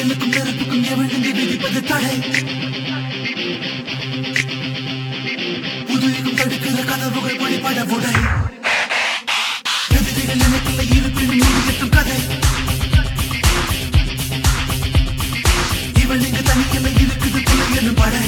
புயலுக்கும் நெருப்புக்கும் எவனுக்கு விதிப்பது தடை புதுயுகம் தடுக்கிற கதவுகள் வழிபட உடை எதிரிகள் எனக்குள்ள இருப்பினும் முடிக்கட்டும் கதை இவள் இங்கு தனியல்ல இருக்குது புலை எனும் படை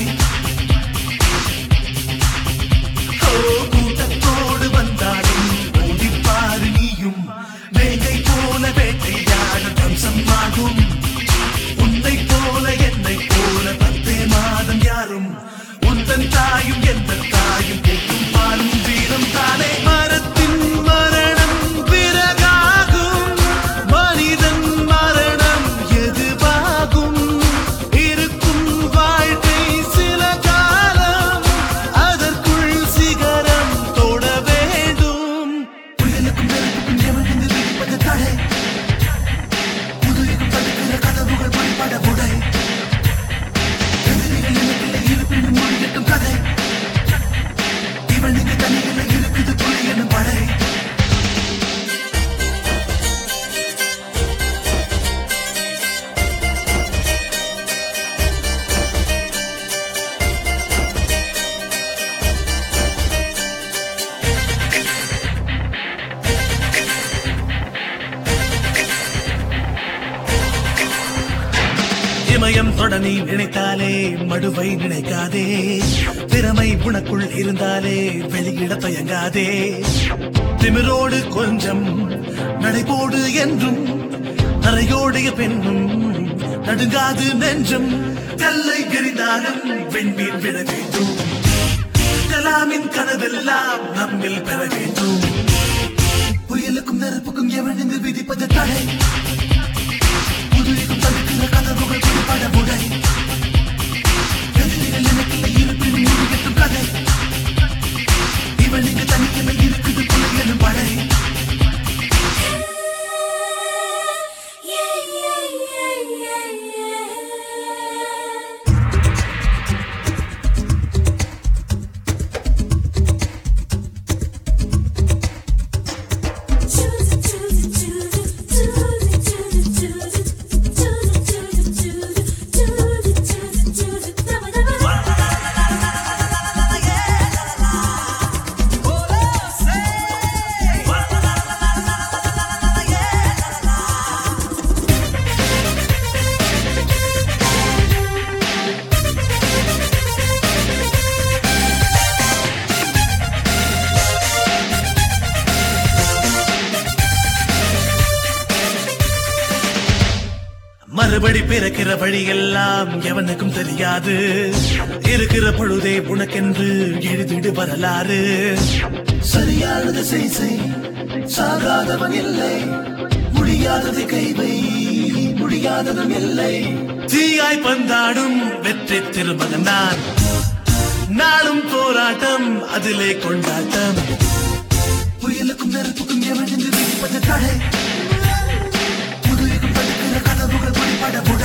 கூட்டத்தோடு வந்தாலும் ஓடிப்பாரு நீயும் வேங்கை போல வேட்டையாட தம்சமாகும் உன்னை போல என்னை போல 10 மாதம் யாரும் உந்தன் தாயும் எந்த தாயும் கேட்கும் பாலும் வீரம் தானே மரத்தின் மரணம் பிறகாகும் மனிதன் மரணம் எதுவாகும் இருக்கும் வாழ்க்கை சில காலம் அதற்குள் சிகரம் தொட வேண்டும் புயலுக்கும் நெருப்புக்கும் எவனுக்கு விதிப்பது தடை புதுயுகம் தடுக்கிற கதவுகள் வழிபட உடை எதிரிகள் எனக்குள்ள இருப்பினும் முடிக்கட்டும் கதை இவனுக்கு தனியில இருக்குது புலை எனும் படை இமயம் தொட நீ நினைத்தாலே மடுவை நினைக்காதே திறமை உனக்குள் இருந்தாலே வெளியிட தயங்காதே திமிரோடு கொஞ்சம் நடைபோடு என்றும் நரையோடைய பெண்ணும் நடுங்காது நெஞ்சம் கல்லை எறிந்தாலும் வெண்மீன் விழ வேண்டும் கலாமின் கனவெல்லாம் நம்மில் பெற வேண்டும் புயலுக்கும் நெருப்புக்கும் எவனுக்கு விதிப்பது தடை புதுயுகம் தடுக்கிற கதவுகள் வழிபட உடை எதிரிகள் எனக்குள்ள இருப்பினும் முடிக்கட்டும் கதை இவனுக்கு தனியில இருக்குது புலை எனும் படை மறுபடி பிறக்கிற வழியெல்லாம் எவனுக்கும் தெரியாது இருக்கிற பொழுதே உனக்கென்று எழுதிடு வரலாறு சரியானது செய் சாகாதவன் இல்லை முடியாதது கைவை முடியாததும் இல்லை தீயாய் பந்தாடும் வெற்றி திருமகன் நான் நாளும் போராட்டம் அதிலே கொண்டாட்டம் புயலுக்கும் நெருப்புக்கும் எவனுக்கு விதிப்பது தடை புதுயுகம் தடுக்கிற கதவுகள் வழிபட